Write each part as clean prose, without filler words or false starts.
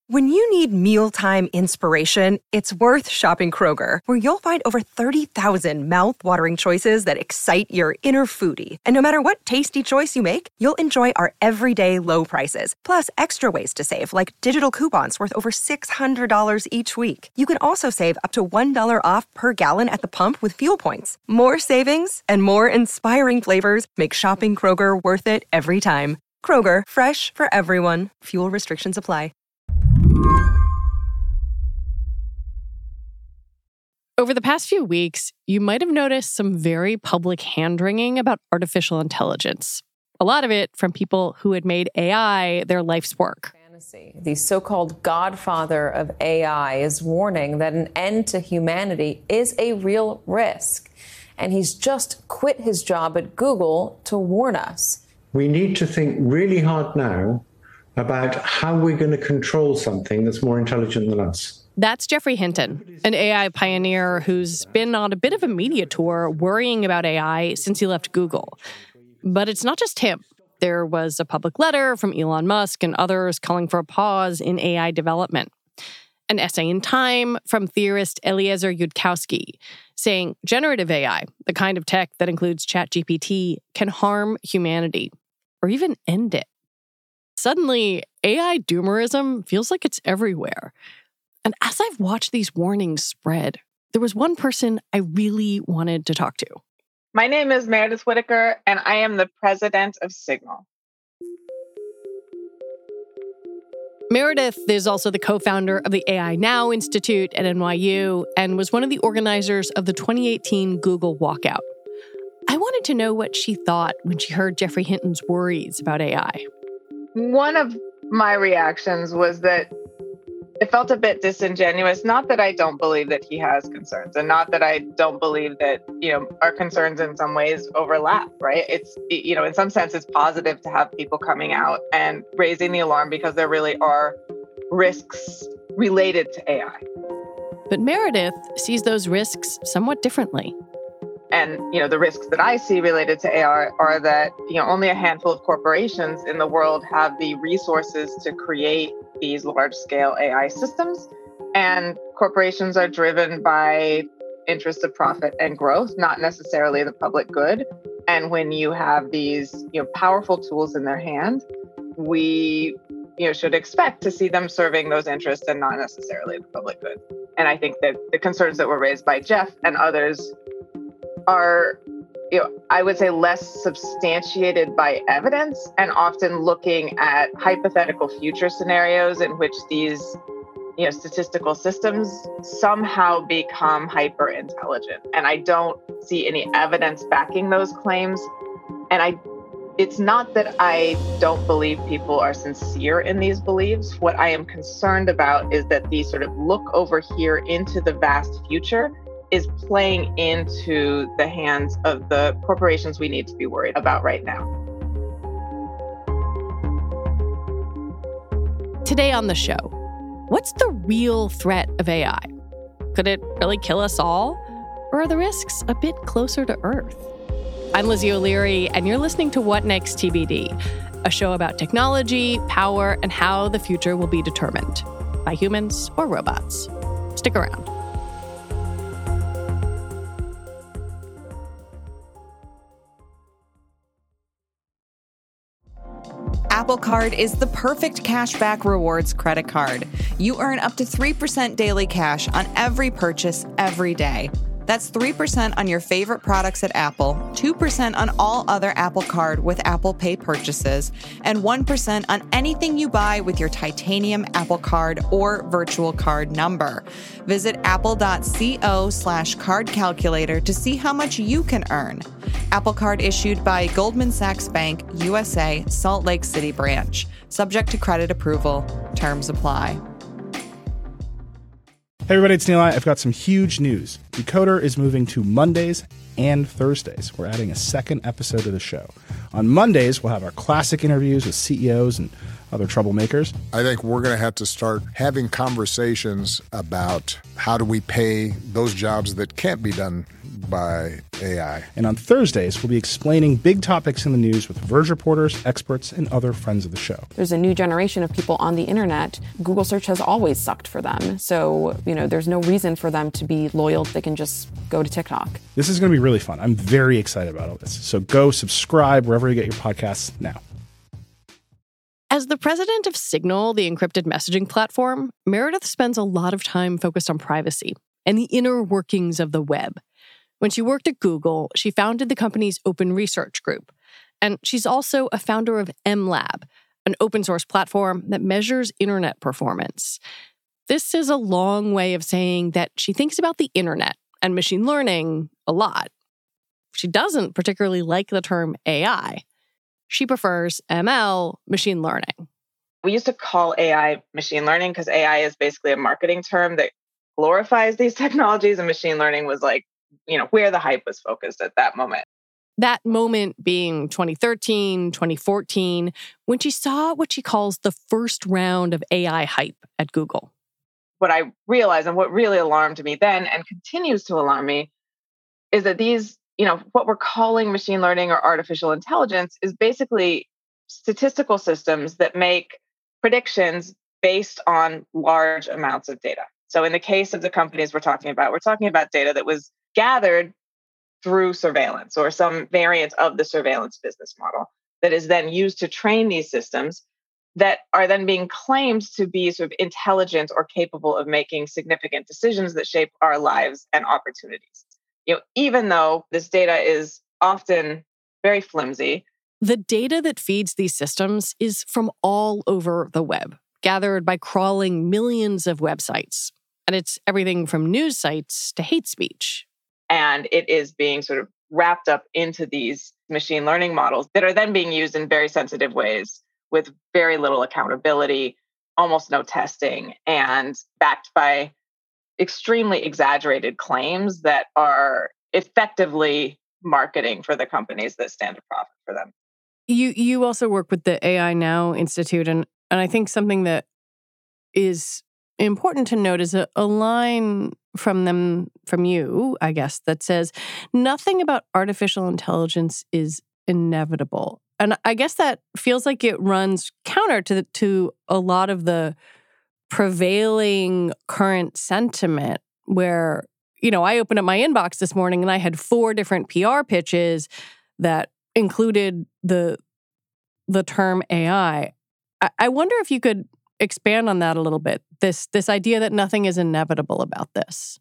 When you need mealtime inspiration, it's worth shopping Kroger, where you'll find over 30,000 mouth-watering choices that excite your inner foodie. And no matter what tasty choice you make, you'll enjoy our everyday low prices, plus extra ways to save, like digital coupons worth over $600 each week. You can also save up to $1 off per gallon at the pump with fuel points. More savings and more inspiring flavors make shopping Kroger worth it every time. Kroger, fresh for everyone. Fuel restrictions apply. Over the past few weeks, you might have noticed some very public hand-wringing about artificial intelligence. A lot of it from people who had made AI their life's work. The so-called godfather of AI is warning that an end to humanity is a real risk. And he's just quit his job at Google to warn us. We need to think really hard now about how we're going to control something that's more intelligent than us. That's Geoffrey Hinton, an AI pioneer who's been on a bit of a media tour worrying about AI since he left Google. But it's not just him. There was a public letter from Elon Musk and others calling for a pause in AI development. An essay in Time from theorist Eliezer Yudkowsky saying generative AI, the kind of tech that includes ChatGPT, can harm humanity or even end it. Suddenly, AI doomerism feels like it's everywhere. And as I've watched these warnings spread, there was one person I really wanted to talk to. My name is Meredith Whittaker, and I am the president of Signal. Meredith is also the co-founder of the AI Now Institute at NYU and was one of the organizers of the 2018 Google walkout. I wanted to know what she thought when she heard Geoffrey Hinton's worries about AI. One of my reactions was that it felt a bit disingenuous. Not that I don't believe that he has concerns, and not that I don't believe that, our concerns in some ways overlap, right? It's, in some sense, it's positive to have people coming out and raising the alarm because there really are risks related to AI. But Meredith sees those risks somewhat differently. And, the risks that I see related to AI are that, only a handful of corporations in the world have the resources to create these large-scale AI systems. And corporations are driven by interests of profit and growth, not necessarily the public good. And when you have these, powerful tools in their hand, we, should expect to see them serving those interests and not necessarily the public good. And I think that the concerns that were raised by Jeff and others are, I would say, less substantiated by evidence and often looking at hypothetical future scenarios in which these, statistical systems somehow become hyper intelligent. And I don't see any evidence backing those claims. And it's not that I don't believe people are sincere in these beliefs. What I am concerned about is that these sort of look over here into the vast future is playing into the hands of the corporations we need to be worried about right now. Today on the show, what's the real threat of AI? Could it really kill us all? Or are the risks a bit closer to Earth? I'm Lizzie O'Leary, and you're listening to What Next TBD, a show about technology, power, and how the future will be determined by humans or robots. Stick around. Apple Card is the perfect cashback rewards credit card. You earn up to 3% daily cash on every purchase every day. That's 3% on your favorite products at Apple, 2% on all other Apple Card with Apple Pay purchases, and 1% on anything you buy with your titanium Apple Card or virtual card number. Visit apple.co/card calculator to see how much you can earn. Apple Card issued by Goldman Sachs Bank, USA, Salt Lake City branch. Subject to credit approval. Terms apply. Hey everybody, it's Neil. I've got some huge news. Decoder is moving to Mondays and Thursdays. We're adding a second episode of the show. On Mondays, we'll have our classic interviews with CEOs and other troublemakers. I think we're going to have to start having conversations about how do we pay those jobs that can't be done by AI. And on Thursdays, we'll be explaining big topics in the news with Verge reporters, experts, and other friends of the show. There's a new generation of people on the internet. Google search has always sucked for them. So, there's no reason for them to be loyal. They can just go to TikTok. This is going to be really fun. I'm very excited about all this. So go subscribe wherever you get your podcasts now. As the president of Signal, the encrypted messaging platform, Meredith spends a lot of time focused on privacy and the inner workings of the web. When she worked at Google, she founded the company's open research group. And she's also a founder of MLab, an open source platform that measures internet performance. This is a long way of saying that she thinks about the internet and machine learning a lot. She doesn't particularly like the term AI. She prefers ML, machine learning. We used to call AI machine learning because AI is basically a marketing term that glorifies these technologies, and machine learning was like, where the hype was focused at that moment. That moment being 2013, 2014, when she saw what she calls the first round of AI hype at Google. What I realized and what really alarmed me then and continues to alarm me is that these, what we're calling machine learning or artificial intelligence is basically statistical systems that make predictions based on large amounts of data. So in the case of the companies we're talking about data that was gathered through surveillance or some variant of the surveillance business model that is then used to train these systems that are then being claimed to be sort of intelligent or capable of making significant decisions that shape our lives and opportunities. Even though this data is often very flimsy. The data that feeds these systems is from all over the web, gathered by crawling millions of websites. And it's everything from news sites to hate speech. And it is being sort of wrapped up into these machine learning models that are then being used in very sensitive ways with very little accountability, almost no testing, and backed by extremely exaggerated claims that are effectively marketing for the companies that stand to profit for them. You also work with the AI Now Institute, and I think something that is important to note is a line from you, I guess, that says, nothing about artificial intelligence is inevitable. And I guess that feels like it runs counter to a lot of the prevailing current sentiment where, I opened up my inbox this morning and I had 4 different PR pitches that included the term AI. I wonder if you could expand on that a little bit, this idea that nothing is inevitable about this.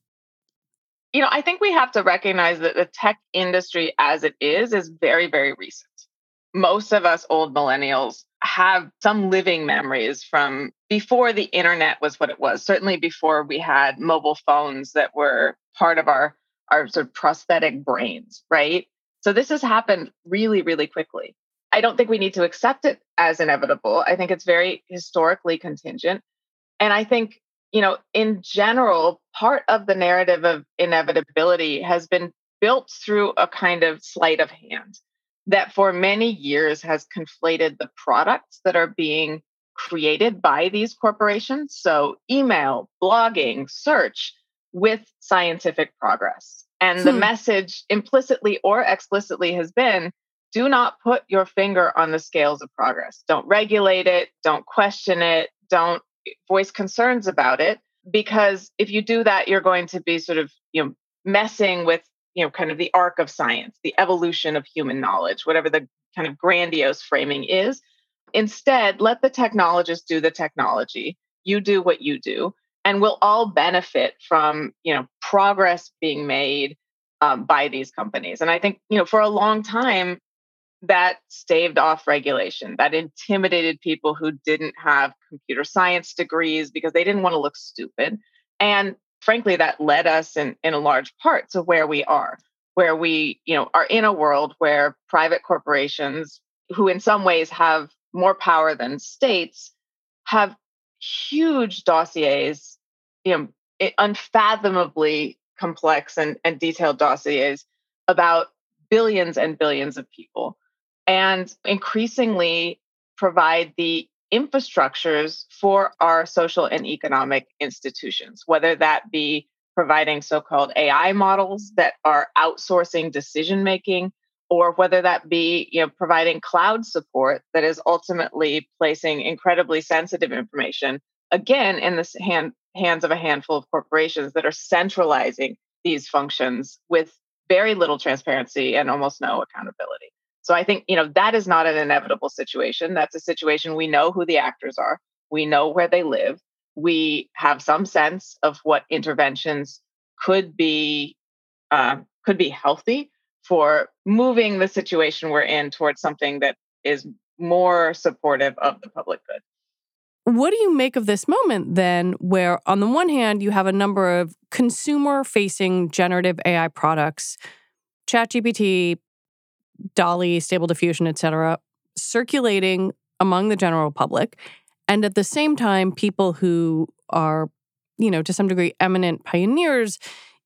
I think we have to recognize that the tech industry as it is very, very recent. Most of us old millennials have some living memories from before the internet was what it was, certainly before we had mobile phones that were part of our sort of prosthetic brains, right? So this has happened really, really quickly. I don't think we need to accept it as inevitable. I think it's very historically contingent. And I think, in general, part of the narrative of inevitability has been built through a kind of sleight of hand that for many years has conflated the products that are being created by these corporations, so email, blogging, search, with scientific progress. And the message implicitly or explicitly has been, do not put your finger on the scales of progress. Don't regulate it. Don't question it. Don't voice concerns about it. Because if you do that, you're going to be sort of, messing with, kind of the arc of science, the evolution of human knowledge, whatever the kind of grandiose framing is. Instead, let the technologists do the technology. You do what you do. And we'll all benefit from, progress being made by these companies. And I think, for a long time, that staved off regulation, that intimidated people who didn't have computer science degrees because they didn't want to look stupid. And frankly, that led us in a large part to where we are, where we, are in a world where private corporations, who in some ways have more power than states, have huge dossiers, unfathomably complex and detailed dossiers about billions and billions of people, and increasingly provide the infrastructures for our social and economic institutions, whether that be providing so-called AI models that are outsourcing decision making, or whether that be providing cloud support that is ultimately placing incredibly sensitive information again in the hands of a handful of corporations that are centralizing these functions with very little transparency and almost no accountability. So I think that is not an inevitable situation. That's a situation we know who the actors are. We know where they live. We have some sense of what interventions could be healthy for moving the situation we're in towards something that is more supportive of the public good. What do you make of this moment then, where on the one hand, you have a number of consumer-facing generative AI products, ChatGPT, DALL-E, Stable Diffusion, et cetera, circulating among the general public, and at the same time, people who are, to some degree, eminent pioneers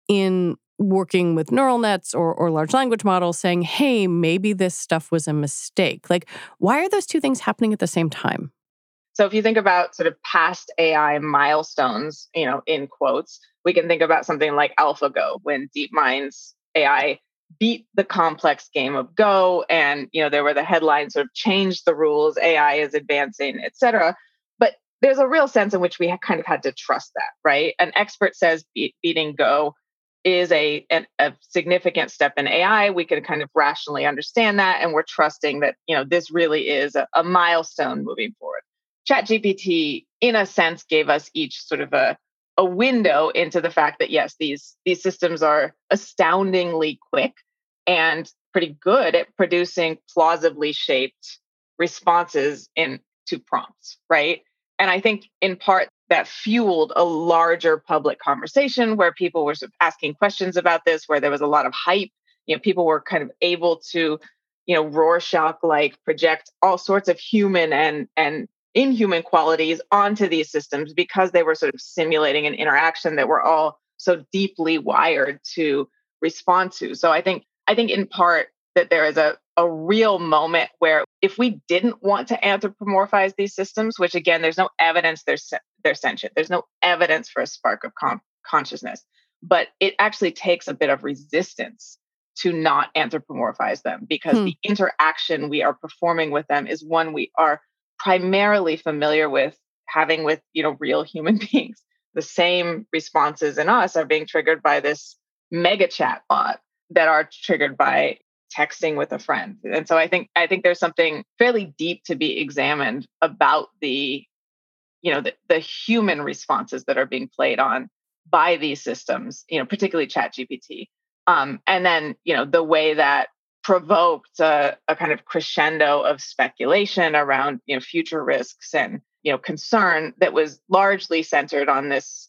in working with neural nets or large language models saying, hey, maybe this stuff was a mistake. Like, why are those two things happening at the same time? So if you think about sort of past AI milestones, in quotes, we can think about something like AlphaGo, when DeepMind's AI beat the complex game of Go. And, there were the headlines sort of changed the rules, AI is advancing, et cetera. But there's a real sense in which we kind of had to trust that, right? An expert says beating Go is a significant step in AI. We can kind of rationally understand that. And we're trusting that, this really is a milestone moving forward. ChatGPT, in a sense, gave us each sort of a window into the fact that, yes, these systems are astoundingly quick and pretty good at producing plausibly shaped responses to prompts, right? And I think in part that fueled a larger public conversation where people were sort of asking questions about this, where there was a lot of hype. People were kind of able to, Rorschach-like project all sorts of human and inhuman qualities onto these systems because they were sort of simulating an interaction that we're all so deeply wired to respond to. So I think in part that there is a real moment where if we didn't want to anthropomorphize these systems, which again, there's no evidence they're sentient, there's no evidence for a spark of consciousness, but it actually takes a bit of resistance to not anthropomorphize them because the interaction we are performing with them is one we are primarily familiar with having with, real human beings. The same responses in us are being triggered by this mega chat bot that are triggered by texting with a friend. And so I think there's something fairly deep to be examined about the human responses that are being played on by these systems, particularly ChatGPT. And then, the way that provoked a kind of crescendo of speculation around, future risks and, concern that was largely centered on this,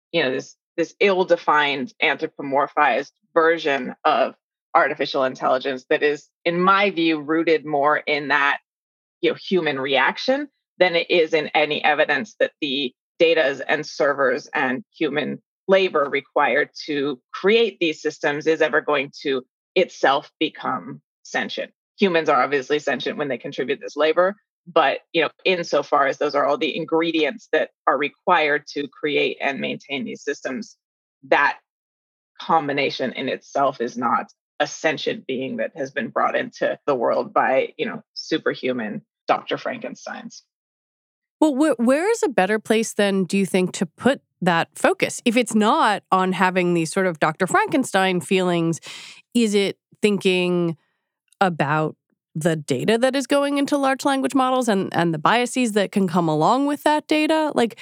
this ill-defined anthropomorphized version of artificial intelligence that is, in my view, rooted more in that, human reaction than it is in any evidence that the data and servers and human labor required to create these systems is ever going to itself become sentient. Humans are obviously sentient when they contribute this labor, but insofar as those are all the ingredients that are required to create and maintain these systems, that combination in itself is not a sentient being that has been brought into the world by, superhuman Dr. Frankensteins. Well, where is a better place then, do you think, to put that focus? If it's not on having these sort of Dr. Frankenstein feelings, is it thinking about the data that is going into large language models and the biases that can come along with that data? Like,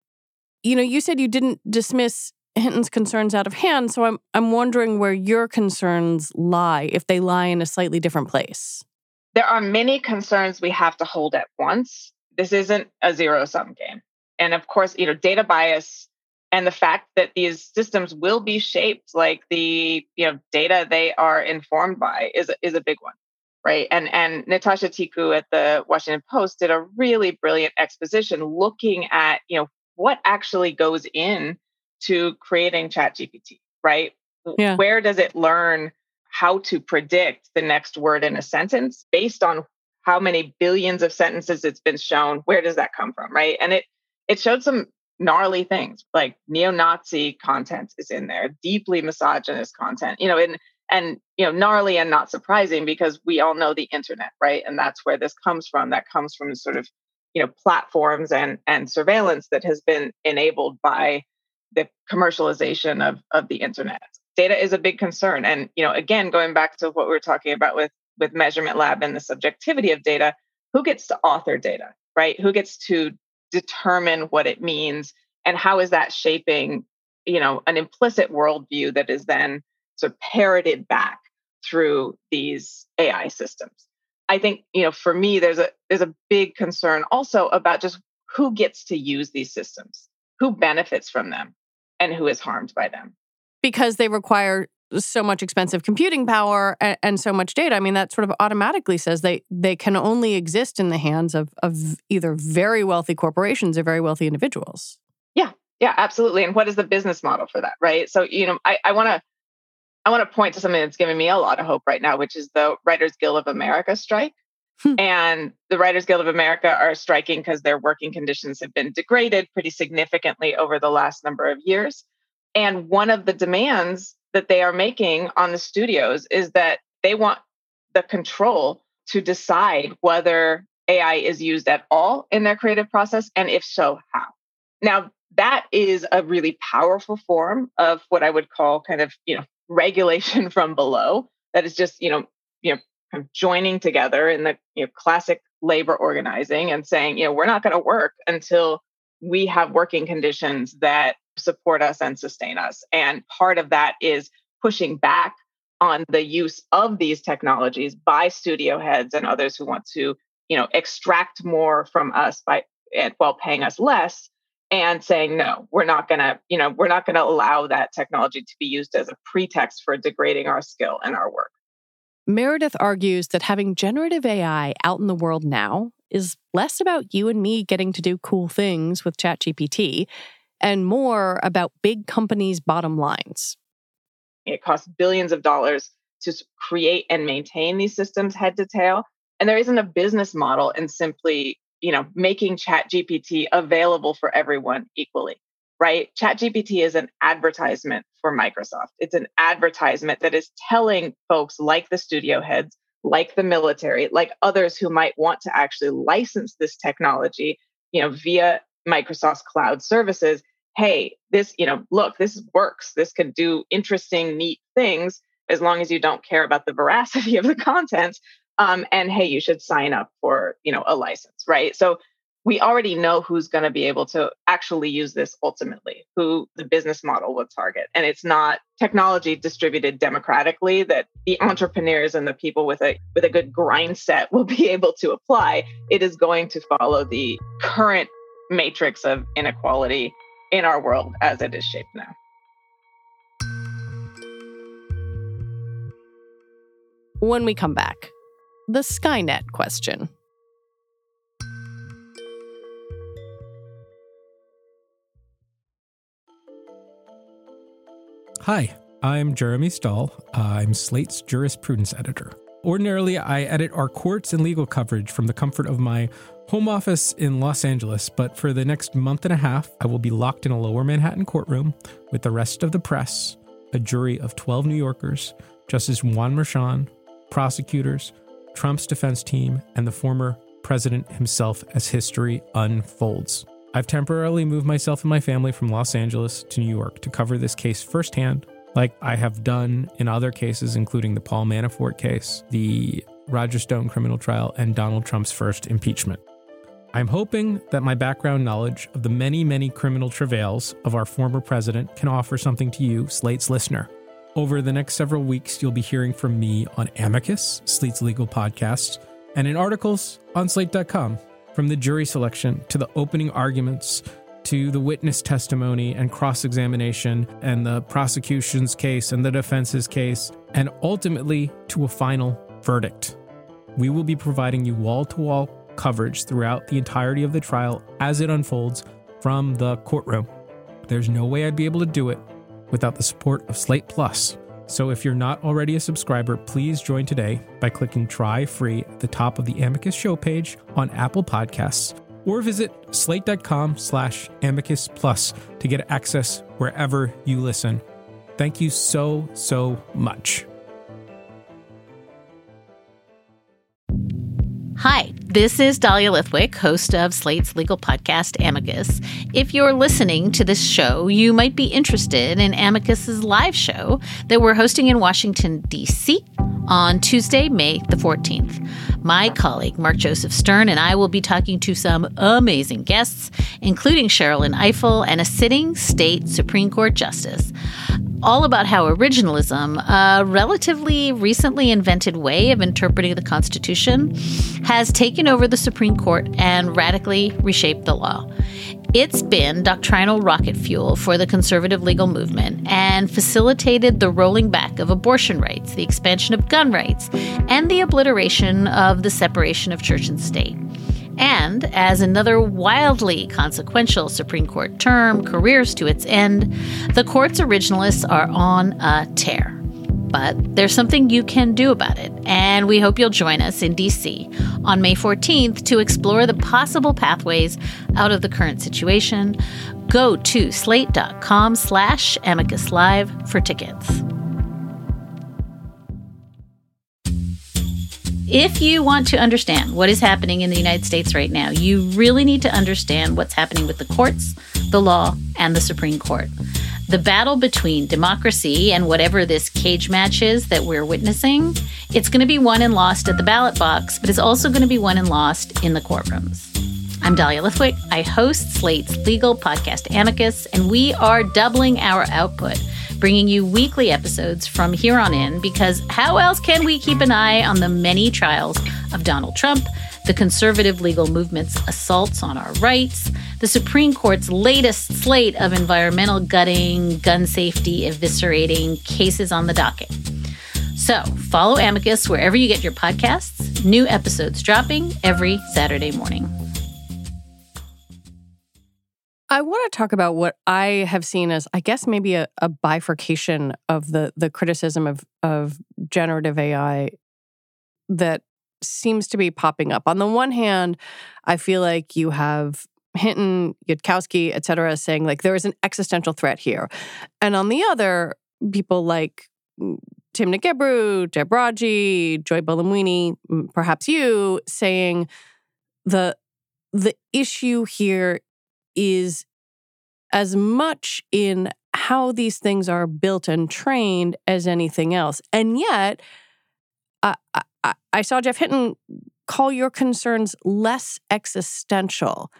you said you didn't dismiss Hinton's concerns out of hand, so I'm wondering where your concerns lie, if they lie in a slightly different place. There are many concerns we have to hold at once. This isn't a zero-sum game. And of course, data bias and the fact that these systems will be shaped like the data they are informed by is a big one, right? And Natasha Tiku at the Washington Post did a really brilliant exposition looking at what actually goes in to creating ChatGPT, right? Yeah. Where does it learn how to predict the next word in a sentence based on how many billions of sentences it's been shown? Where does that come from, right? And it showed some gnarly things like neo-Nazi content is in there, deeply misogynist content, and gnarly and not surprising because we all know the internet, right? And that's where this comes from. That comes from sort of, platforms and surveillance that has been enabled by the commercialization of the internet. Data is a big concern. And, again, going back to what we were talking about with Measurement Lab and the subjectivity of data, who gets to author data, right? Who gets to determine what it means and how is that shaping, an implicit worldview that is then sort of parroted back through these AI systems. I think, for me, there's a big concern also about just who gets to use these systems, who benefits from them, and who is harmed by them. Because they require so much expensive computing power and so much data. I mean, that sort of automatically says they can only exist in the hands of either very wealthy corporations or very wealthy individuals. Yeah, absolutely. And what is the business model for that, right? So, I want to point to something that's giving me a lot of hope right now, which is the Writers Guild of America strike. And the Writers Guild of America are striking because their working conditions have been degraded pretty significantly over the last number of years. And one of the demands that they are making on the studios is that they want the control to decide whether AI is used at all in their creative process, and if so, how. Now, that is a really powerful form of what I would call kind of, regulation from below. That is just, kind of joining together in the classic labor organizing and saying, we're not going to work until we have working conditions that support us and sustain us. And part of that is pushing back on the use of these technologies by studio heads and others who want to, extract more from us while paying us less, and saying, no, we're not going to allow that technology to be used as a pretext for degrading our skill and our work. Meredith argues that having generative AI out in the world now is less about you and me getting to do cool things with ChatGPT and more about big companies' bottom lines. It costs billions of dollars to create and maintain these systems head to tail. And there isn't a business model in simply, making ChatGPT available for everyone equally, right? ChatGPT is an advertisement for Microsoft. It's an advertisement that is telling folks like the studio heads, like the military, like others who might want to actually license this technology, via Microsoft's cloud services. Hey, this, look, this works. This can do interesting, neat things as long as you don't care about the veracity of the content. And hey, you should sign up for, a license, right? So we already know who's going to be able to actually use this ultimately, who the business model will target. And it's not technology distributed democratically that the entrepreneurs and the people with a good grind set will be able to apply. It is going to follow the current matrix of inequality in our world as it is shaped now. When we come back, the Skynet question. Hi, I'm Jeremy Stahl. I'm Slate's jurisprudence editor. Ordinarily, I edit our courts and legal coverage from the comfort of my home office in Los Angeles, but for the next month and a half, I will be locked in a lower Manhattan courtroom with the rest of the press, a jury of 12 New Yorkers, Justice Juan Merchan, prosecutors, Trump's defense team, and the former president himself as history unfolds. I've temporarily moved myself and my family from Los Angeles to New York to cover this case firsthand, like I have done in other cases, including the Paul Manafort case, the Roger Stone criminal trial, and Donald Trump's first impeachment. I'm hoping that my background knowledge of the many, many criminal travails of our former president can offer something to you, Slate's listener. Over the next several weeks, you'll be hearing from me on Amicus, Slate's legal podcast, and in articles on Slate.com. From the jury selection to the opening arguments to the witness testimony and cross-examination and the prosecution's case and the defense's case, and ultimately to a final verdict. We will be providing you wall-to-wall coverage throughout the entirety of the trial as it unfolds from the courtroom. There's no way I'd be able to do it without the support of Slate Plus. So if you're not already a subscriber, please join today by clicking Try Free at the top of the Amicus show page on Apple Podcasts or visit slate.com/amicus plus to get access wherever you listen. Thank you so, so much. Hi, this is Dahlia Lithwick, host of Slate's legal podcast, Amicus. If you're listening to this show, you might be interested in Amicus's live show that we're hosting in Washington, D.C. on Tuesday, May the 14th. My colleague, Mark Joseph Stern, and I will be talking to some amazing guests, including Sherrilyn Ifill and a sitting state Supreme Court justice, all about how originalism, a relatively recently invented way of interpreting the Constitution, has taken over the Supreme Court and radically reshaped the law. It's been doctrinal rocket fuel for the conservative legal movement and facilitated the rolling back of abortion rights, the expansion of gun rights, and the obliteration of the separation of church and state. And as another wildly consequential Supreme Court term careers to its end, the court's originalists are on a tear. But there's something you can do about it, and we hope you'll join us in D.C. on May 14th to explore the possible pathways out of the current situation. Go to slate.com/amicus live for tickets. If you want to understand what is happening in the United States right now, you really need to understand what's happening with the courts, the law, and the Supreme Court. The battle between democracy and whatever this cage match is that we're witnessing, it's going to be won and lost at the ballot box, but it's also going to be won and lost in the courtrooms. I'm Dahlia Lithwick. I host Slate's legal podcast, Amicus, and we are doubling our output, bringing you weekly episodes from here on in, because how else can we keep an eye on the many trials of Donald Trump, the conservative legal movement's assaults on our rights, the Supreme Court's latest slate of environmental gutting, gun safety eviscerating cases on the docket. So follow Amicus wherever you get your podcasts. New episodes dropping every Saturday morning. I want to talk about what I have seen as, I guess, maybe a bifurcation of the criticism of generative AI that seems to be popping up. On the one hand, I feel like you have Hinton, Yudkowsky, et cetera, saying like there is an existential threat here. And on the other, people like Timnit Gebru, Deb Raji, Joy Buolamwini, perhaps you, saying the issue here is as much in how these things are built and trained as anything else. And yet, I saw Geoff Hinton call your concerns less existential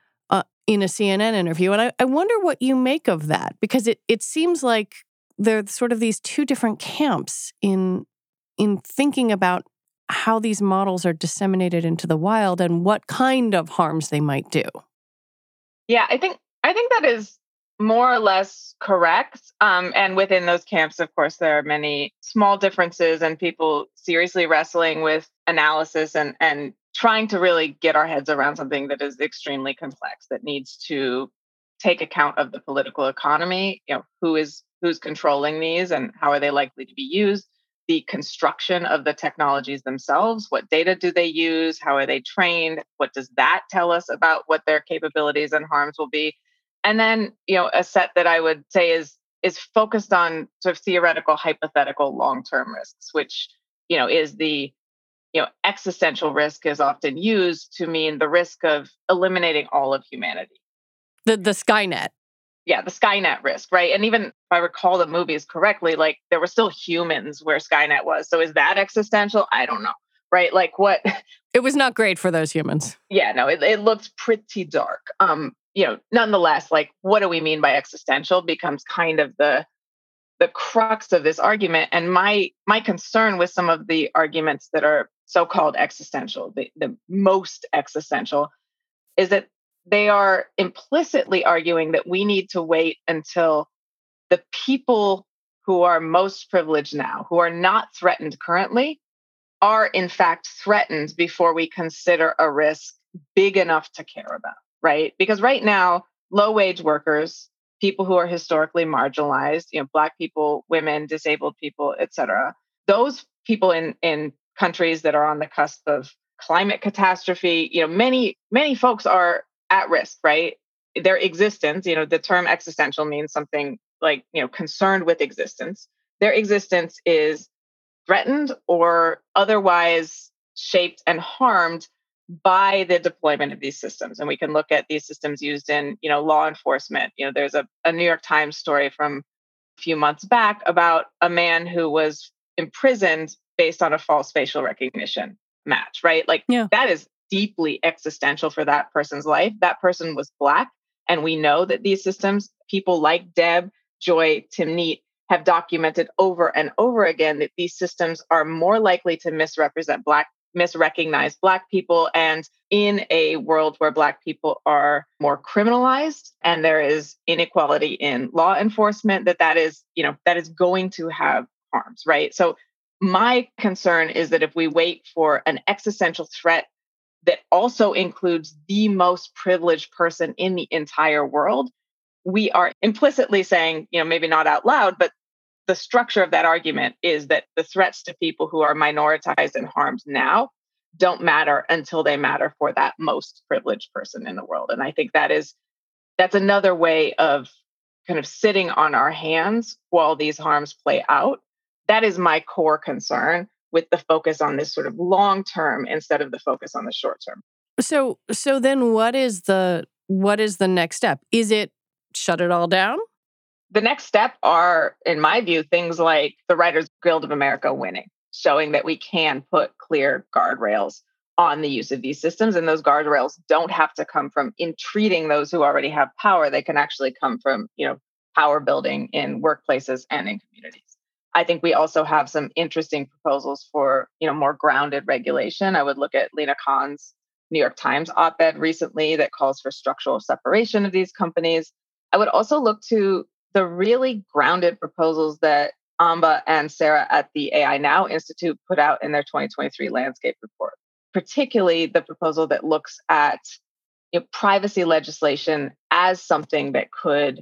in a CNN interview. And I wonder what you make of that, because it seems like there's sort of these two different camps in thinking about how these models are disseminated into the wild and what kind of harms they might do. Yeah, I think that is more or less correct. And within those camps, of course, there are many small differences and people seriously wrestling with analysis and trying to really get our heads around something that is extremely complex, that needs to take account of the political economy, who's controlling these and how are they likely to be used, the construction of the technologies themselves, what data do they use, how are they trained, what does that tell us about what their capabilities and harms will be. And then, a set that I would say is focused on sort of theoretical, hypothetical, long-term risks, which, is the, existential risk is often used to mean the risk of eliminating all of humanity. The Skynet. Yeah, the Skynet risk, right? And even if I recall the movies correctly, like there were still humans where Skynet was. So is that existential? I don't know, right? Like what? It was not great for those humans. Yeah, no, it looked pretty dark. Nonetheless, like what do we mean by existential becomes kind of the crux of this argument. And my concern with some of the arguments that are so-called existential, the most existential, is that they are implicitly arguing that we need to wait until the people who are most privileged now, who are not threatened currently, are in fact threatened before we consider a risk big enough to care about, right? Because right now, low-wage workers, people who are historically marginalized, Black people, women, disabled people, et cetera, those people in countries that are on the cusp of climate catastrophe. Many folks are at risk, right? Their existence, the term existential means something like, concerned with existence. Their existence is threatened or otherwise shaped and harmed by the deployment of these systems. And we can look at these systems used in, law enforcement. There's a New York Times story from a few months back about a man who was imprisoned based on a false facial recognition match, right? That is deeply existential for that person's life. That person was Black. And we know that these systems, people like Deb, Joy, Tim Neat, have documented over and over again that these systems are more likely to misrecognize Black people. And in a world where Black people are more criminalized and there is inequality in law enforcement, that is going to have harms, right? So my concern is that if we wait for an existential threat that also includes the most privileged person in the entire world, we are implicitly saying, maybe not out loud, but the structure of that argument is that the threats to people who are minoritized and harmed now don't matter until they matter for that most privileged person in the world. And I think that's another way of kind of sitting on our hands while these harms play out. That is my core concern, with the focus on this sort of long term instead of the focus on the short term. So then what is the next step? Is it shut it all down? The next step are, in my view, things like the Writers Guild of America winning, showing that we can put clear guardrails on the use of these systems. And those guardrails don't have to come from entreating those who already have power. They can actually come from, power building in workplaces and in communities. I think we also have some interesting proposals for, more grounded regulation. I would look at Lena Khan's New York Times op-ed recently that calls for structural separation of these companies. I would also look to the really grounded proposals that Amba and Sarah at the AI Now Institute put out in their 2023 landscape report, particularly the proposal that looks at privacy legislation as something that could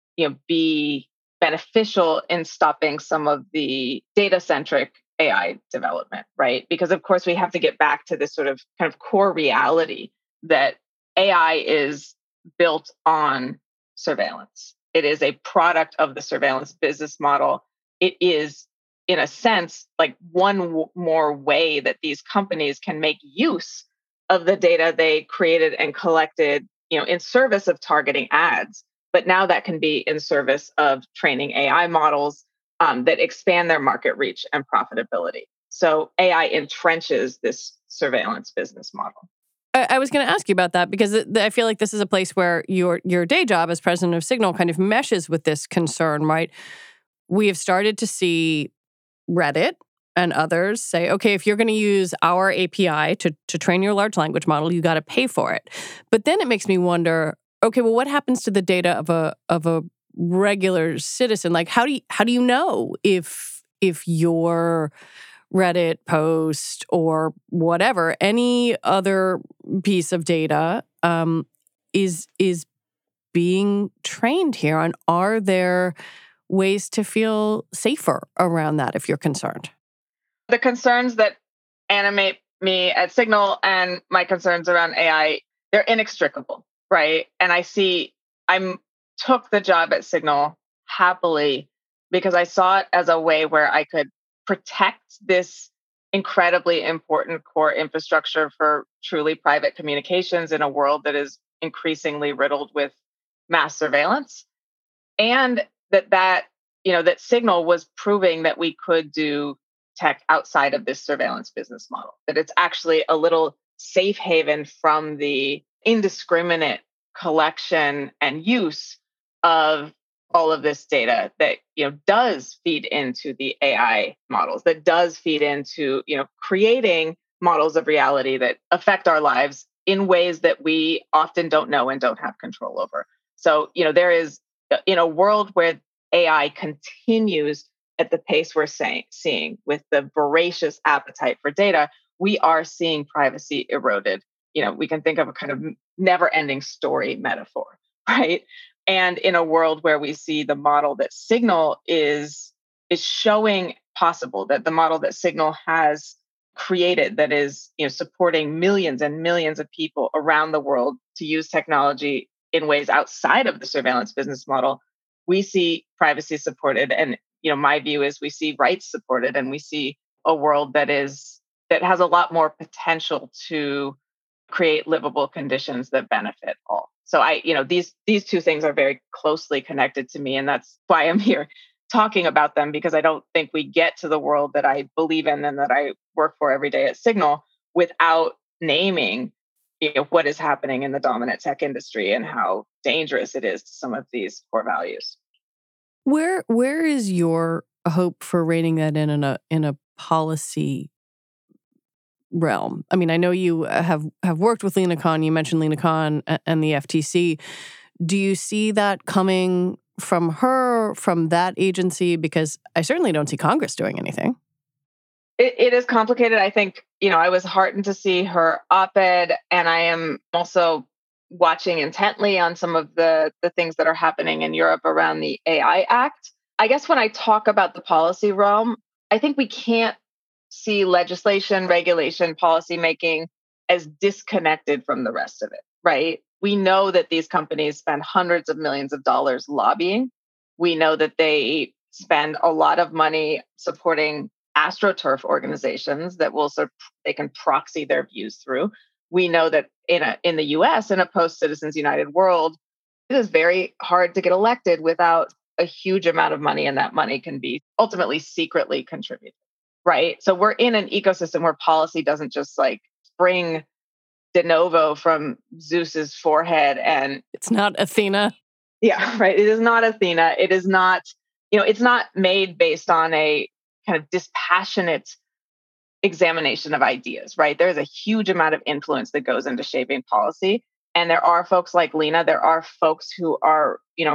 be beneficial in stopping some of the data-centric AI development, right? Because of course we have to get back to this sort of kind of core reality that AI is built on surveillance. It is a product of the surveillance business model. It is, in a sense, like one more way that these companies can make use of the data they created and collected, in service of targeting ads. But now that can be in service of training AI models that expand their market reach and profitability. So AI entrenches this surveillance business model. I was going to ask you about that because I feel like this is a place where your day job as president of Signal kind of meshes with this concern, right? We have started to see Reddit and others say, okay, if you're going to use our API to train your large language model, you got to pay for it. But then it makes me wonder, okay, well, what happens to the data of a regular citizen? Like, how do you know if your Reddit post or whatever, any other piece of data is being trained here? And are there ways to feel safer around that if you're concerned? The concerns that animate me at Signal and my concerns around AI, they're inextricable, right? And I took the job at Signal happily because I saw it as a way where I could protect this incredibly important core infrastructure for truly private communications in a world that is increasingly riddled with mass surveillance. And that Signal was proving that we could do tech outside of this surveillance business model, that it's actually a little safe haven from the indiscriminate collection and use of all of this data that does feed into the AI models, that does feed into creating models of reality that affect our lives in ways that we often don't know and don't have control over. So there is, in a world where AI continues at the pace we're seeing with the voracious appetite for data, we are seeing privacy eroded. We can think of a kind of never-ending story metaphor, right? And in a world where we see the model that Signal is showing possible, that the model that Signal has created that is, supporting millions and millions of people around the world to use technology in ways outside of the surveillance business model, we see privacy supported. And, my view is we see rights supported, and we see a world that has a lot more potential to create livable conditions that benefit all. So these two things are very closely connected to me. And that's why I'm here talking about them, because I don't think we get to the world that I believe in and that I work for every day at Signal without naming what is happening in the dominant tech industry and how dangerous it is to some of these core values. Where is your hope for reining that in a policy realm? I mean, I know you have worked with Lina Khan. You mentioned Lina Khan and the FTC. Do you see that coming from her, from that agency? Because I certainly don't see Congress doing anything. It is complicated. I think, I was heartened to see her op-ed, and I am also watching intently on some of the things that are happening in Europe around the AI Act. I guess when I talk about the policy realm, I think we can't see legislation, regulation, policymaking as disconnected from the rest of it, right? We know that these companies spend hundreds of millions of dollars lobbying. We know that they spend a lot of money supporting AstroTurf organizations that they can proxy their views through. We know that in the US, in a post-Citizens United world, it is very hard to get elected without a huge amount of money, and that money can be ultimately secretly contributed, right? So we're in an ecosystem where policy doesn't just spring de novo from Zeus's forehead, and it's not Athena. Yeah, right. It is not Athena. It is not, it's not made based on a kind of dispassionate examination of ideas, right? There's a huge amount of influence that goes into shaping policy. And there are folks like Lina, there are folks who are,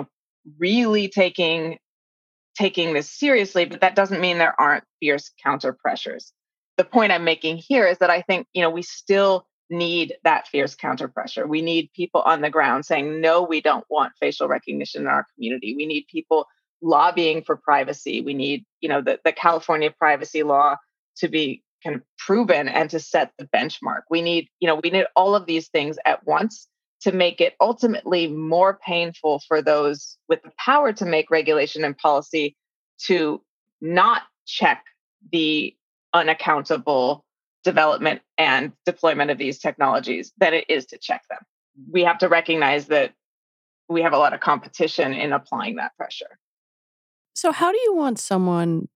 really taking this seriously, but that doesn't mean there aren't fierce counter pressures. The point I'm making here is that I think, we still need that fierce counter pressure. We need people on the ground saying, no, we don't want facial recognition in our community. We need people lobbying for privacy. We need, the California privacy law to be kind of proven and to set the benchmark. We need all of these things at once to make it ultimately more painful for those with the power to make regulation and policy to not check the unaccountable development and deployment of these technologies than it is to check them. We have to recognize that we have a lot of competition in applying that pressure. So how do you want someone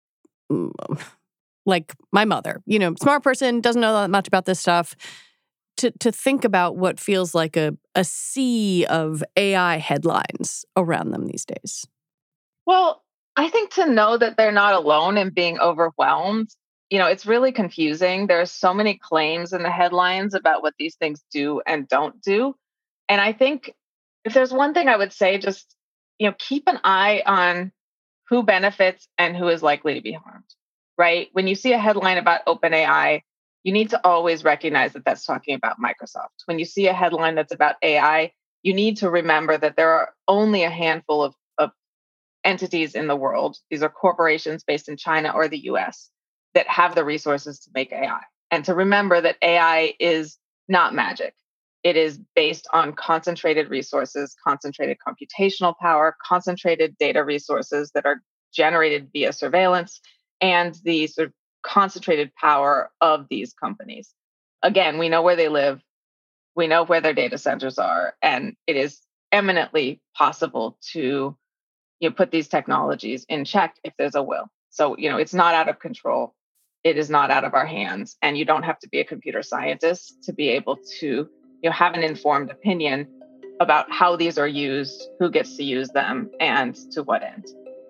like my mother, smart person, doesn't know that much about this stuff, to think about what feels like a sea of AI headlines around them these days? Well, I think to know that they're not alone in being overwhelmed. It's really confusing. There's so many claims in the headlines about what these things do and don't do. And I think if there's one thing I would say, just, keep an eye on who benefits and who is likely to be harmed, right? When you see a headline about OpenAI, you need to always recognize that that's talking about Microsoft. When you see a headline that's about AI, you need to remember that there are only a handful of entities in the world. These are corporations based in China or the US that have the resources to make AI. And to remember that AI is not magic. It is based on concentrated resources, concentrated computational power, concentrated data resources that are generated via surveillance, and the sort of concentrated power of these companies. Again, we know where they live. We know where their data centers are. And it is eminently possible to put these technologies in check if there's a will. So, it's not out of control. It is not out of our hands. And you don't have to be a computer scientist to be able to have an informed opinion about how these are used, who gets to use them, and to what end.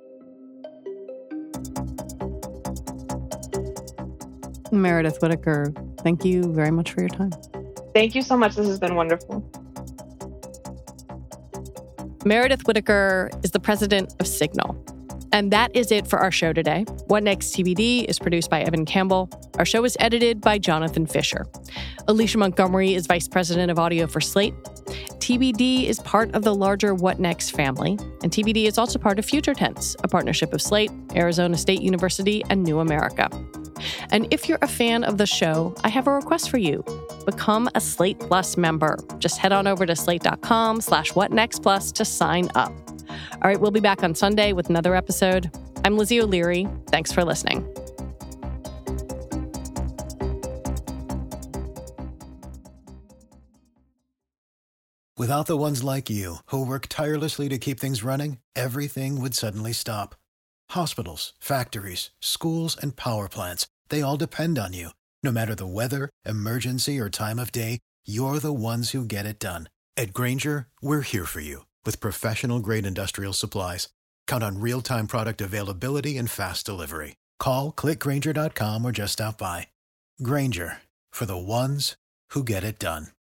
Meredith Whittaker, thank you very much for your time. Thank you so much. This has been wonderful. Meredith Whittaker is the president of Signal. And that is it for our show today. What Next TBD is produced by Evan Campbell. Our show is edited by Jonathan Fisher. Alicia Montgomery is vice president of audio for Slate. TBD is part of the larger What Next family. And TBD is also part of Future Tense, a partnership of Slate, Arizona State University, and New America. And if you're a fan of the show, I have a request for you. Become a Slate Plus member. Just head on over to slate.com/whatnextplus to sign up. All right, we'll be back on Sunday with another episode. I'm Lizzie O'Leary. Thanks for listening. Without the ones like you, who work tirelessly to keep things running, everything would suddenly stop. Hospitals, factories, schools, and power plants, they all depend on you. No matter the weather, emergency, or time of day, you're the ones who get it done. At Grainger, we're here for you with professional-grade industrial supplies. Count on real-time product availability and fast delivery. Call, click Grainger.com, or just stop by. Grainger, for the ones who get it done.